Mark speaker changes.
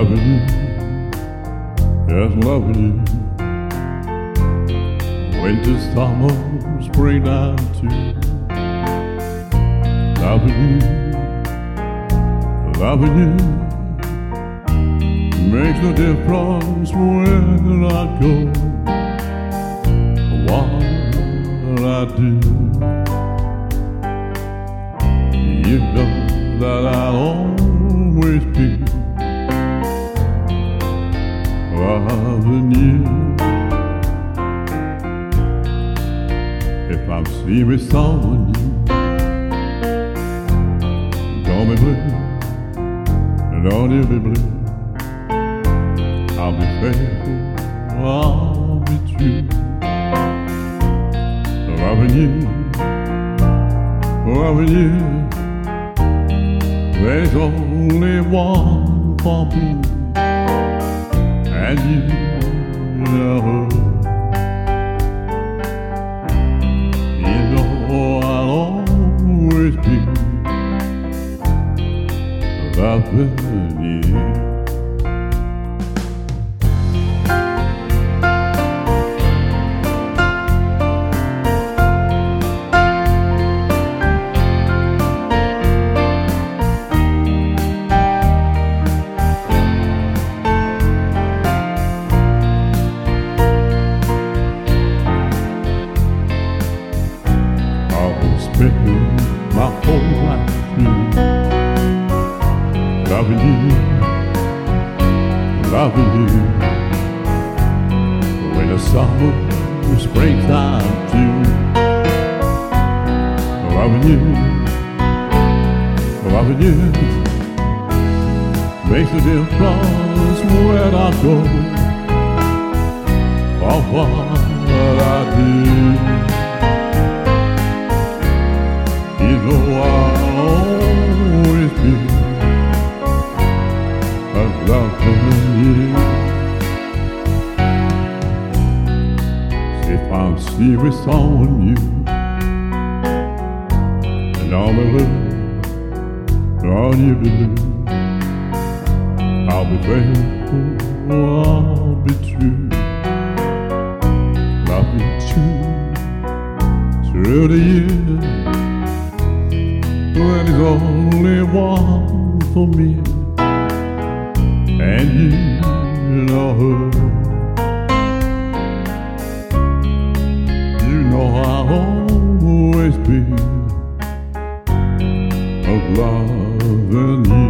Speaker 1: Loving you, just loving you. Winter, summer, springtime too. Loving you, makes no difference where I go, what I do. You know that I'll always be loving you. If I'm seen with someone new, don't be blue, don't you be blue. I'll be faithful, I'll be true. Loving you, there's only one for me, and you know I'll always be loving you. My whole life through, loving you, when the summer, springtime too. Loving you, makes a difference where I go, for what I do. You know I'll always be loving you. If I'm serious on you, and I'll be looking on you to do, I'll be faithful, I'll be true. Love you through the years. When there's only one for me, and you know her. You know I'll always be loving you.